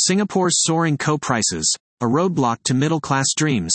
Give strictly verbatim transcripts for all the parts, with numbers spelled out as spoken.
Singapore's soaring co-prices, a roadblock to middle-class dreams.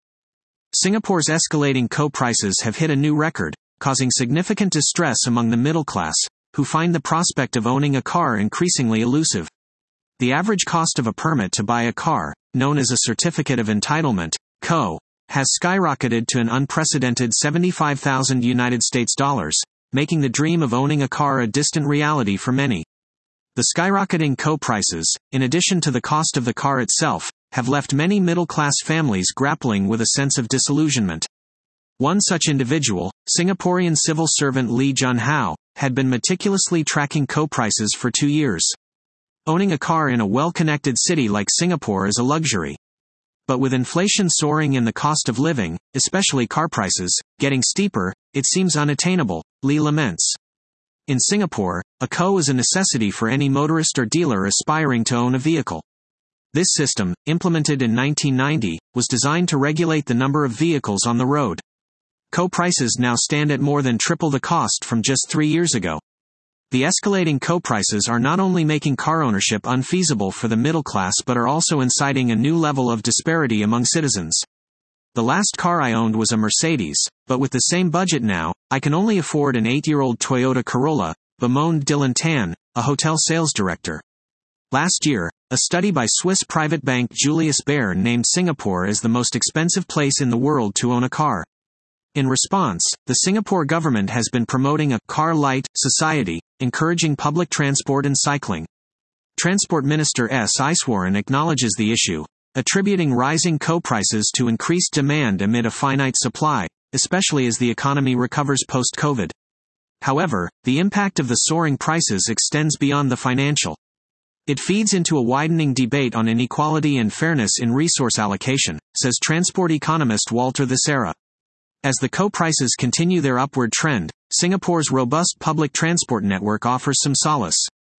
Singapore's escalating co-prices have hit a new record, causing significant distress among the middle class, who find the prospect of owning a car increasingly elusive. The average cost of a permit to buy a car, known as a Certificate of Entitlement, C O, has skyrocketed to an unprecedented seventy-five thousand United States dollars, making the dream of owning a car a distant reality for many. The skyrocketing co-prices, in addition to the cost of the car itself, have left many middle-class families grappling with a sense of disillusionment. One such individual, Singaporean civil servant Lee Jun-Hao, had been meticulously tracking co-prices for two years. Owning a car in a well-connected city like Singapore is a luxury. But with inflation soaring and the cost of living, especially car prices, getting steeper, it seems unattainable, Lee laments. In Singapore, a C O is a necessity for any motorist or dealer aspiring to own a vehicle. This system, implemented in nineteen ninety, was designed to regulate the number of vehicles on the road. C O prices now stand at more than triple the cost from just three years ago. The escalating C O prices are not only making car ownership unfeasible for the middle class but are also inciting a new level of disparity among citizens. The last car I owned was a Mercedes, but with the same budget now, I can only afford an eight-year-old Toyota Corolla, bemoaned Dylan Tan, a hotel sales director. Last year, a study by Swiss private bank Julius Baer named Singapore as the most expensive place in the world to own a car. In response, the Singapore government has been promoting a car-light society, encouraging public transport and cycling. Transport Minister S. Iswaran acknowledges the issue, attributing rising C O prices to increased demand amid a finite supply, especially as the economy recovers post-COVID. However, the impact of the soaring prices extends beyond the financial. It feeds into a widening debate on inequality and fairness in resource allocation, says transport economist Walter Thisera. As the C O prices continue their upward trend, Singapore's robust public transport network offers some solace.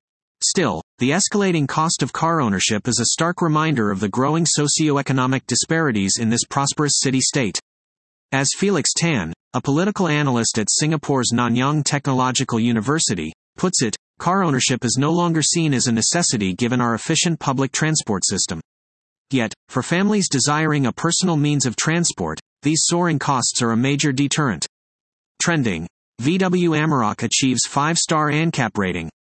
Still, the escalating cost of car ownership is a stark reminder of the growing socio-economic disparities in this prosperous city-state. As Felix Tan, a political analyst at Singapore's Nanyang Technological University, puts it, car ownership is no longer seen as a necessity given our efficient public transport system. Yet, for families desiring a personal means of transport, these soaring costs are a major deterrent. Trending. V W Amarok achieves five-star ANCAP rating.